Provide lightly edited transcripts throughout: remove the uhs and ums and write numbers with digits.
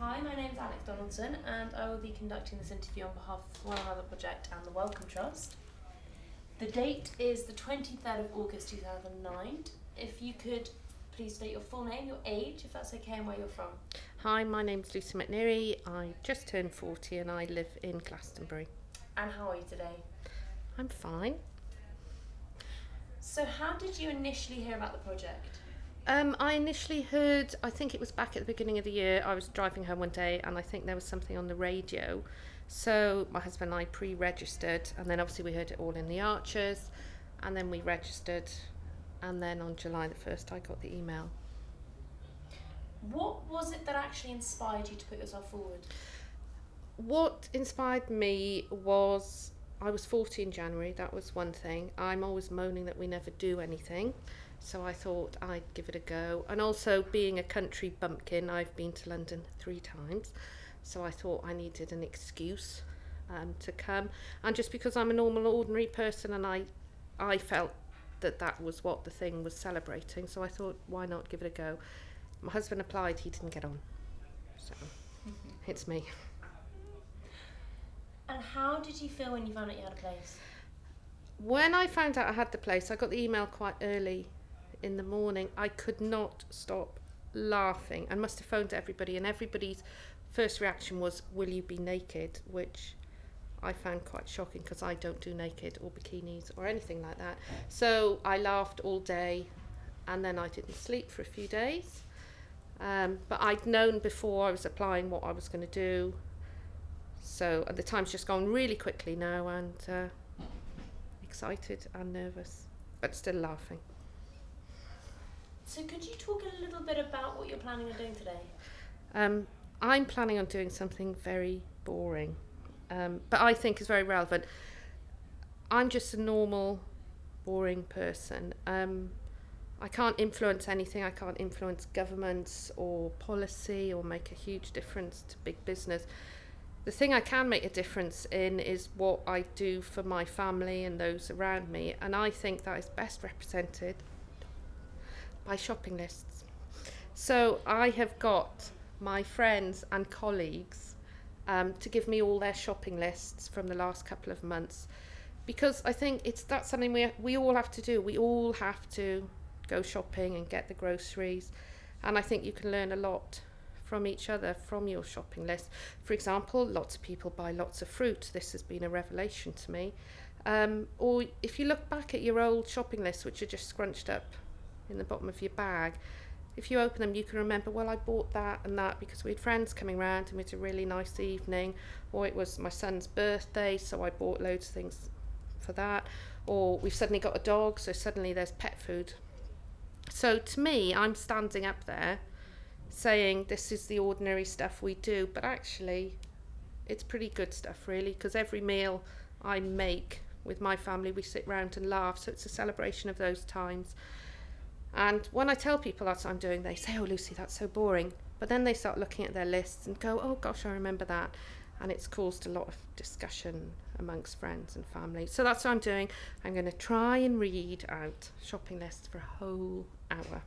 Hi, my name is Alex Donaldson and I will be conducting this interview on behalf of One Another Project and the Wellcome Trust. The date is the 23rd of August 2009. If you could please state your full name, your age, if that's okay, and where you're from. Hi, my name's Lucy McNeary. I just turned 40 and I live in Glastonbury. And how are you today? I'm fine. So how did you initially hear about the project? I initially heard, I think it was back at the beginning of the year, I was driving home one day and I think there was something on the radio. So my husband and I pre-registered, and then obviously we heard it all in the Archers, and then we registered, and then on July the 1st I got the email. What was it that actually inspired you to put yourself forward? What inspired me was, I was 40 in January, that was one thing. I'm always moaning that we never do anything, so I thought I'd give it a go. And also, being a country bumpkin, I've been to London 3 times, so I thought I needed an excuse to come. And just because I'm a normal, ordinary person, and I felt that was what the thing was celebrating, so I thought, why not give it a go? My husband applied, he didn't get on, so it's me. And how did you feel when you found out you had a place? When I found out I had the place, I got the email quite early in the morning. I could not stop laughing and must have phoned everybody, and everybody's first reaction was, will you be naked? Which I found quite shocking because I don't do naked or bikinis or anything like that. So I laughed all day, and then I didn't sleep for a few days. But I'd known before I was applying what I was going to do. So the time's just gone really quickly now, and excited and nervous, but still laughing. So could you talk a little bit about what you're planning on doing today? I'm planning on doing something very boring, but I think is very relevant. I'm just a normal, boring person. I can't influence anything. I can't influence governments or policy or make a huge difference to big business. The thing I can make a difference in is what I do for my family and those around me, and I think that is best represented by shopping lists. So I have got my friends and colleagues to give me all their shopping lists from the last couple of months, because I think that's something we all have to do. We all have to go shopping and get the groceries, and I think you can learn a lot from each other from your shopping list. For example, lots of people buy lots of fruit. This has been a revelation to me. Or if you look back at your old shopping lists, which are just scrunched up in the bottom of your bag, if you open them, you can remember, well, I bought that and that because we had friends coming round and we had a really nice evening, or it was my son's birthday, so I bought loads of things for that, or we've suddenly got a dog, so suddenly there's pet food. So to me, I'm standing up there saying this is the ordinary stuff we do, but actually it's pretty good stuff, really, because every meal I make with my family, we sit round and laugh, so it's a celebration of those times. And when I tell people that's what I'm doing, they say, oh, Lucy, that's so boring. But then they start looking at their lists and go, oh, gosh, I remember that. And it's caused a lot of discussion amongst friends and family. So that's what I'm doing. I'm going to try and read out shopping lists for a whole hour.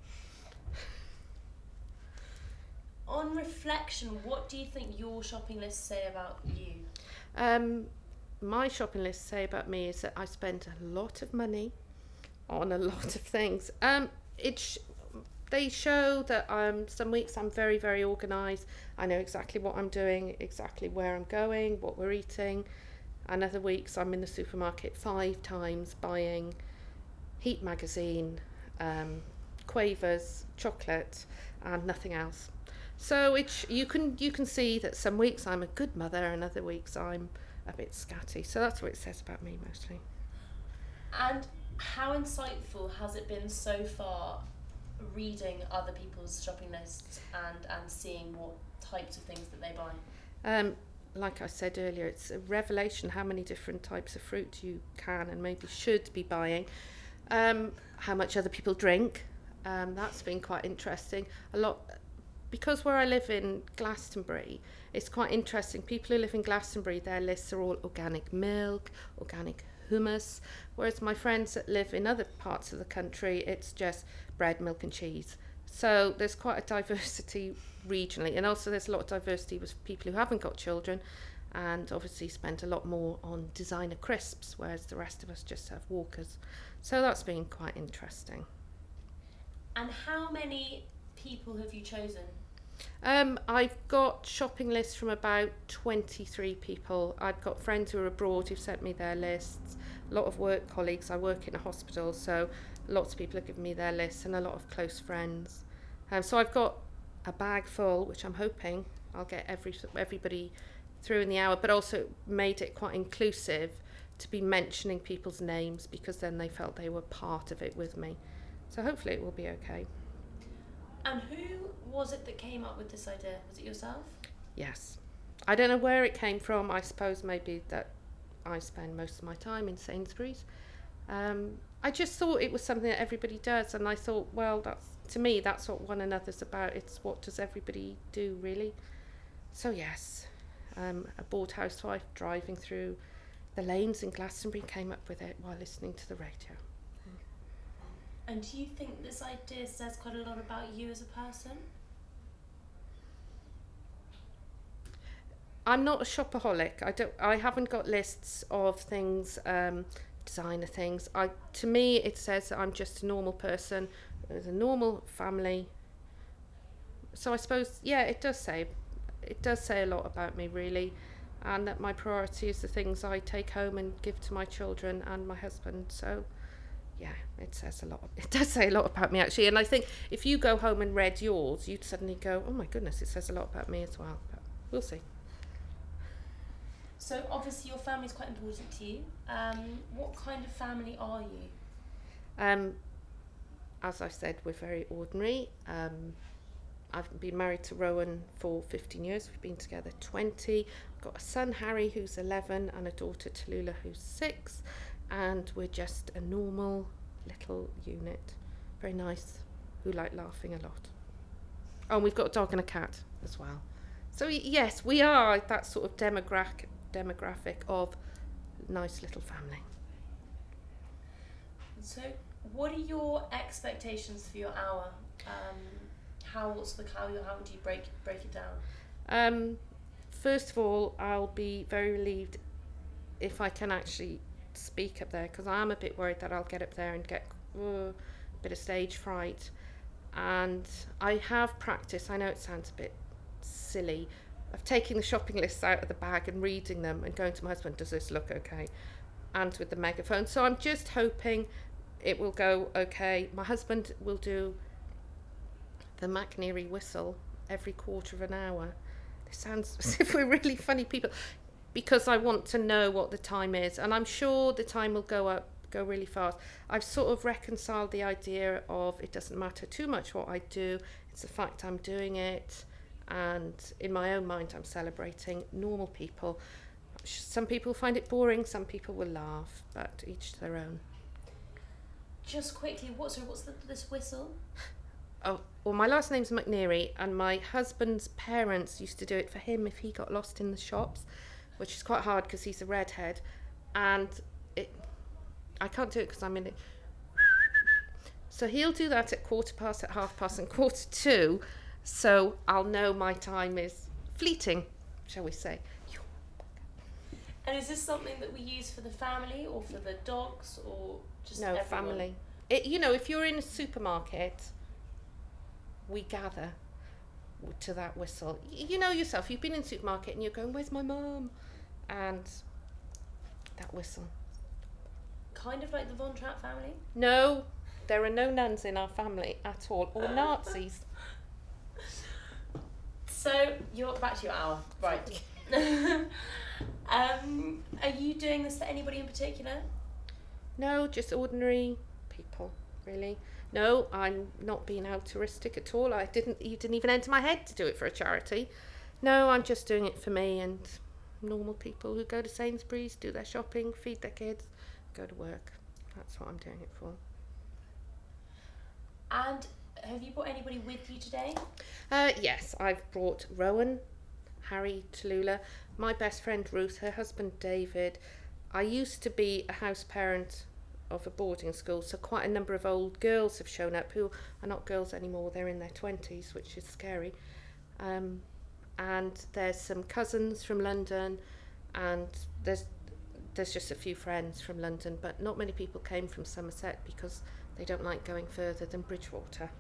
On reflection, what do you think your shopping lists say about you? My shopping lists say about me is that I spend a lot of money on a lot of things. They show that some weeks I'm very, very organised. I know exactly what I'm doing, exactly where I'm going, what we're eating. And other weeks I'm in the supermarket 5 times buying Heat magazine, Quavers, chocolate, and nothing else. So you can see that some weeks I'm a good mother and other weeks I'm a bit scatty. So that's what it says about me mostly. And how insightful has it been so far reading other people's shopping lists and seeing what types of things that they buy? Like I said earlier, it's a revelation how many different types of fruit you can and maybe should be buying. How much other people drink. That's been quite interesting. A lot. Because where I live in Glastonbury, it's quite interesting. People who live in Glastonbury, their lists are all organic milk, organic hummus, whereas my friends that live in other parts of the country, it's just bread, milk and cheese. So there's quite a diversity regionally, and also there's a lot of diversity with people who haven't got children, and obviously spend a lot more on designer crisps, whereas the rest of us just have walkers. So that's been quite interesting. And how many people have you chosen? I've got shopping lists from about 23 people. I've got friends who are abroad who've sent me their lists, a lot of work colleagues. I work in a hospital, so lots of people have given me their lists, and a lot of close friends. So I've got a bag full, which I'm hoping I'll get everybody through in the hour, but also made it quite inclusive to be mentioning people's names, because then they felt they were part of it with me. So hopefully it will be okay. And who was it that came up with this idea? Was it yourself? Yes. I don't know where it came from. I suppose maybe that I spend most of my time in Sainsbury's. I just thought it was something that everybody does, and I thought, well, to me, that's what one another's about. It's what does everybody do, really. So yes, a bored housewife driving through the lanes in Glastonbury came up with it while listening to the radio. And do you think this idea says quite a lot about you as a person? I'm not a shopaholic. I haven't got lists of things, designer things. To me, it says that I'm just a normal person with a normal family. So I suppose, yeah, it does say a lot about me, really, and that my priority is the things I take home and give to my children and my husband. So yeah, it says a lot. It does say a lot about me, actually. And I think if you go home and read yours, you'd suddenly go, oh my goodness, it says a lot about me as well. But we'll see. So obviously your family is quite important to you. What kind of family are you? As I said, we're very ordinary. I've been married to Rowan for 15 years. We've been together 20. I've got a son, Harry, who's 11, and a daughter, Tallulah, who's 6. And we're just a normal little unit. Very nice, who like laughing a lot. Oh, and we've got a dog and a cat as well. So yes, we are that sort of demographic of nice little family. So what are your expectations for your hour? How would you break it down? First of all, I'll be very relieved if I can actually speak up there, because I am a bit worried that I'll get up there and get a bit of stage fright. And I have practiced. I know it sounds a bit silly, of taking the shopping lists out of the bag and reading them and going to my husband, does this look okay? And with the megaphone. So I'm just hoping it will go okay. My husband will do the McNeary whistle every quarter of an hour. It sounds as if we're really funny people, because I want to know what the time is, and I'm sure the time will go really fast. I've sort of reconciled the idea of it doesn't matter too much what I do, it's the fact I'm doing it, and in my own mind I'm celebrating normal people. Some people find it boring, some people will laugh, but each to their own. Just quickly, what's this whistle? Oh, well, my last name's McNeary, and my husband's parents used to do it for him if he got lost in the shops, which is quite hard because he's a redhead, and I can't do it because I'm in it. So he'll do that at 1:15, at 1:30, and 1:45, so I'll know my time is fleeting, shall we say. And is this something that we use for the family or for the dogs or just No, everyone? family. If you're in a supermarket, we gather to that whistle. You know yourself, you've been in a supermarket and you're going, where's my mum? And that whistle. Kind of like the Von Trapp family? No, there are no nuns in our family at all, or Nazis. So you're back to your hour, right? Are you doing this for anybody in particular? No, just ordinary people, really. No, I'm not being altruistic at all. You didn't even enter my head to do it for a charity. No, I'm just doing it for me and normal people who go to Sainsbury's, do their shopping, feed their kids, go to work. That's what I'm doing it for. And have you brought anybody with you today? Yes, I've brought Rowan, Harry, Tallulah, my best friend Ruth, her husband David. I used to be a house parent of a boarding school, so quite a number of old girls have shown up who are not girls anymore, they're in their 20s, which is scary. And there's some cousins from London, and there's just a few friends from London, but not many people came from Somerset because they don't like going further than Bridgewater.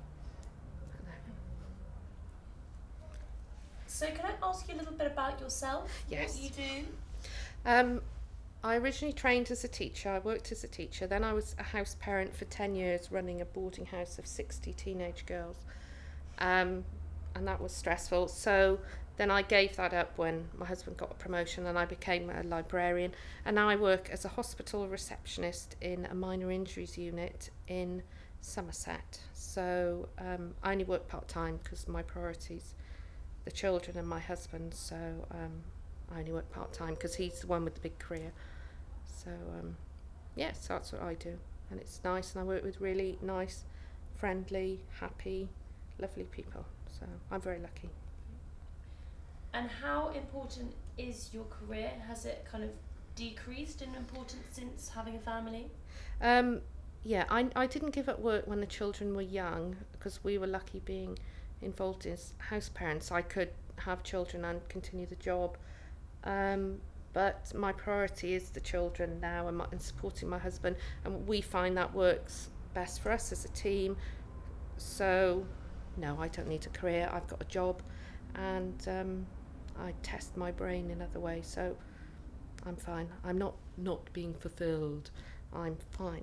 So can I ask you a little bit about yourself? Yes. What you do? I originally trained as a teacher. I worked as a teacher. Then I was a house parent for 10 years, running a boarding house of 60 teenage girls. And that was stressful. So then I gave that up when my husband got a promotion and I became a librarian. And now I work as a hospital receptionist in a minor injuries unit in Somerset. So I only work part-time because my priorities the children and my husband, so I only work part-time because he's the one with the big career. So yes, that's what I do, and it's nice, and I work with really nice, friendly, happy, lovely people, so I'm very lucky. And how important is your career? Has it kind of decreased in importance since having a family? Yeah, I didn't give up work when the children were young because we were lucky being involved as house parents. I could have children and continue the job, but my priority is the children now and supporting my husband, and we find that works best for us as a team. So no, I don't need a career. I've got a job, and I test my brain in other ways, so I'm fine. I'm not being fulfilled. I'm fine.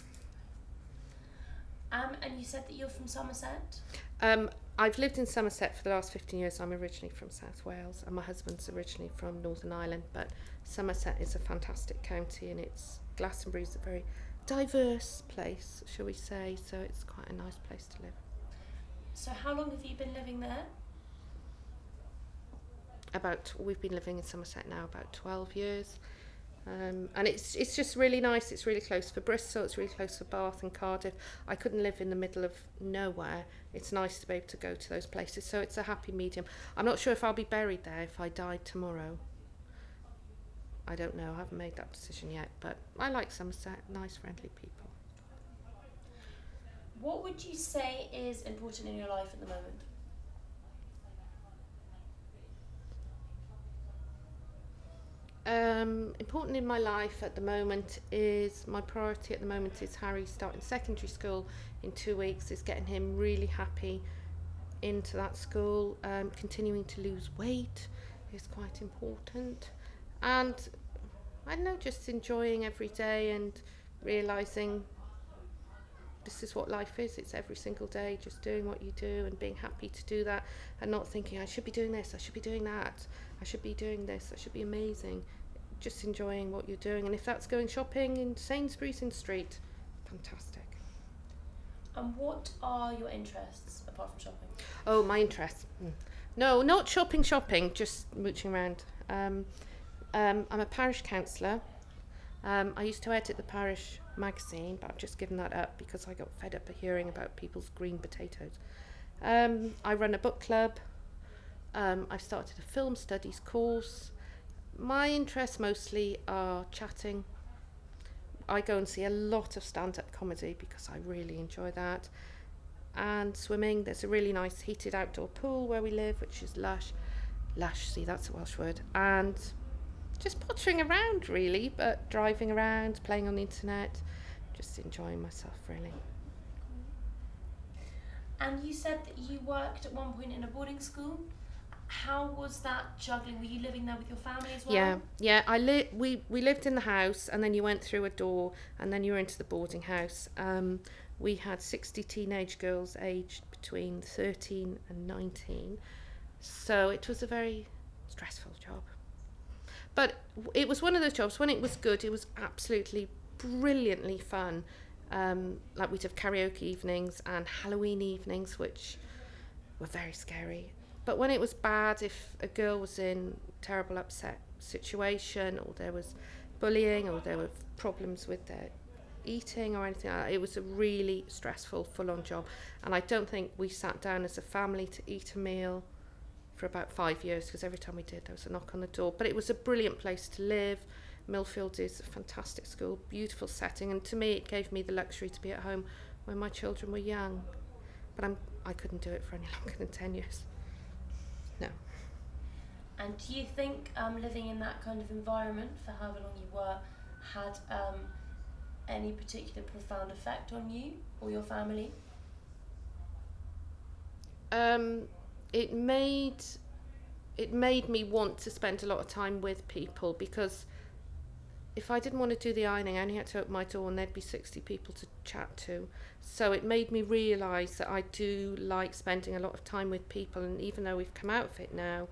And you said that you're from Somerset? I've lived in Somerset for the last 15 years. I'm originally from South Wales, and my husband's originally from Northern Ireland, but Somerset is a fantastic county, and Glastonbury's a very diverse place, shall we say, so it's quite a nice place to live. So how long have you been living there? We've been living in Somerset now about 12 years. And it's just really nice. It's really close for Bristol, it's really close for Bath and Cardiff. I couldn't live in the middle of nowhere. It's nice to be able to go to those places, so it's a happy medium. I'm not sure if I'll be buried there if I died tomorrow. I don't know, I haven't made that decision yet, but I like Somerset, nice friendly people. What would you say is important in your life at the moment? Important in my life at the moment is, my priority at the moment is Harry starting secondary school in 2 weeks, is getting him really happy into that school. Continuing to lose weight is quite important, and I don't know, just enjoying every day and realising this is what life is. It's every single day just doing what you do and being happy to do that, and not thinking I should be doing this, I should be doing that, I should be doing this, I should be amazing. Just enjoying what you're doing, and if that's going shopping in Sainsbury's in Street, fantastic. And what are your interests apart from shopping? Oh, my interests? No, not shopping, just mooching around. I'm a parish councillor. I used to edit the parish magazine, but I've just given that up because I got fed up of hearing about people's green potatoes. I run a book club. I've started a film studies course. My interests mostly are chatting. I go and see a lot of stand-up comedy because I really enjoy that. And swimming. There's a really nice heated outdoor pool where we live, which is lush. Lush, see, that's a Welsh word. And just pottering around, really, but driving around, playing on the internet, just enjoying myself, really. And you said that you worked at one point in a boarding school. How was that juggling? Were you living there with your family as well? Yeah. We lived in the house, and then you went through a door, and then you were into the boarding house. We had 60 teenage girls aged between 13 and 19, so it was a very stressful job. But it was one of those jobs, when it was good, it was absolutely brilliantly fun. Like, we'd have karaoke evenings and Halloween evenings, which were very scary. But when it was bad, if a girl was in terrible upset situation, or there was bullying, or there were problems with their eating or anything like that, it was a really stressful, full-on job. And I don't think we sat down as a family to eat a meal for about 5 years, because every time we did, there was a knock on the door. But it was a brilliant place to live. Millfield is a fantastic school, beautiful setting, and to me it gave me the luxury to be at home when my children were young. But I couldn't do it for any longer than 10 years. No. And do you think living in that kind of environment for however long you were had any particular profound effect on you or your family? It made me want to spend a lot of time with people, because if I didn't want to do the ironing, I only had to open my door and there'd be 60 people to chat to. So it made me realise that I do like spending a lot of time with people, and even though we've come out of it now,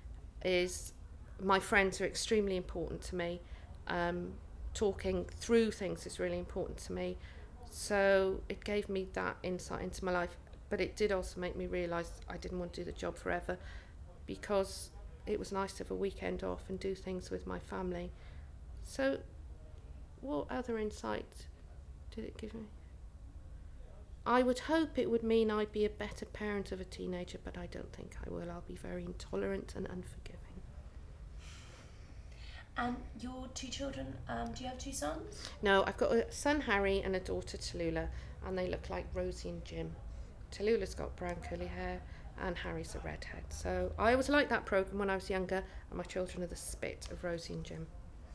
my friends are extremely important to me. Talking through things is really important to me. So it gave me that insight into my life, but it did also make me realise I didn't want to do the job forever, because it was nice to have a weekend off and do things with my family. So what other insight did it give me? I would hope it would mean I'd be a better parent of a teenager, but I don't think I will. I'll be very intolerant and unforgiving. And your two children, do you have two sons? No, I've got a son, Harry, and a daughter, Tallulah, and they look like Rosie and Jim. Tallulah's got brown curly hair and Harry's a redhead. So I always liked that programme when I was younger, and my children are the spit of Rosie and Jim.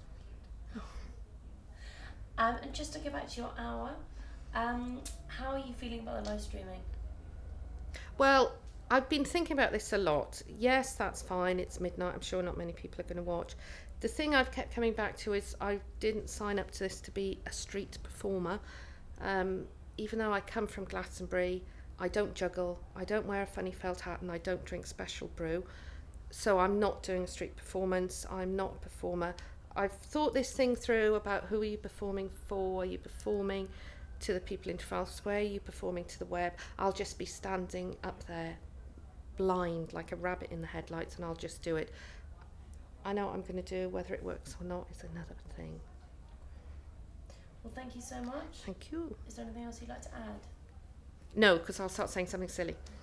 And just to go back to your hour, how are you feeling about the live streaming? Well, I've been thinking about this a lot. Yes, that's fine. It's midnight. I'm sure not many people are going to watch. The thing I've kept coming back to is I didn't sign up to this to be a street performer. Even though I come from Glastonbury, I don't juggle, I don't wear a funny felt hat, and I don't drink special brew. So I'm not doing a street performance. I'm not a performer. I've thought this thing through about who are you performing for? Are you performing to the people in Trafalgar Square? Are you performing to the web? I'll just be standing up there blind like a rabbit in the headlights, and I'll just do it. I know what I'm going to do. Whether it works or not is another thing. Well, thank you so much. Thank you. Is there anything else you'd like to add? No, because I'll start saying something silly.